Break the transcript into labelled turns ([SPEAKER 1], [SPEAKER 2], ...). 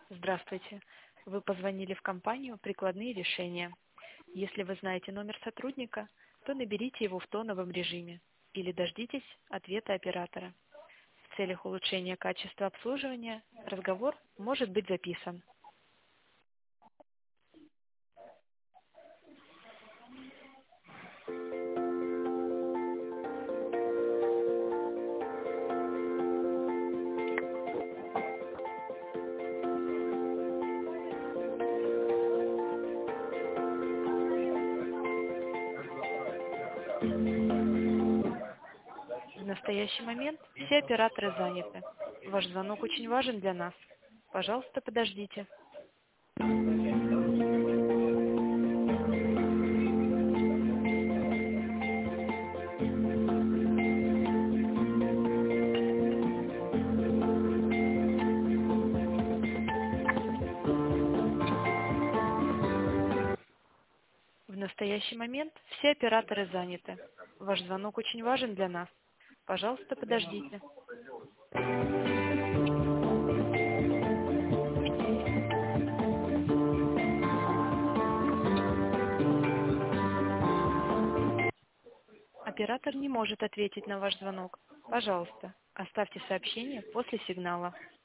[SPEAKER 1] Здравствуйте. Вы позвонили в компанию «Прикладные решения». Если вы знаете номер сотрудника, то наберите его в тоновом режиме или дождитесь ответа оператора. В целях улучшения качества обслуживания разговор может быть записан. В настоящий момент все операторы заняты. Ваш звонок очень важен для нас. Пожалуйста, подождите. В настоящий момент все операторы заняты. Ваш звонок очень важен для нас. Пожалуйста, подождите. Оператор не может ответить на ваш звонок. Пожалуйста, оставьте сообщение после сигнала.